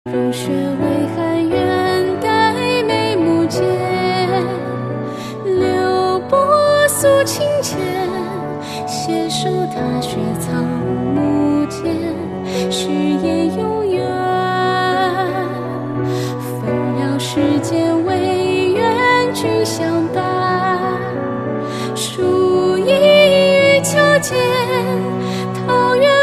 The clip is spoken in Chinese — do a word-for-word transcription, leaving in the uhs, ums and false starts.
如雪为寒远，黛眉目间，流波诉情切，携手踏雪草木间，誓言永远。纷扰世间，唯愿君相伴。树阴榆桥间，桃源。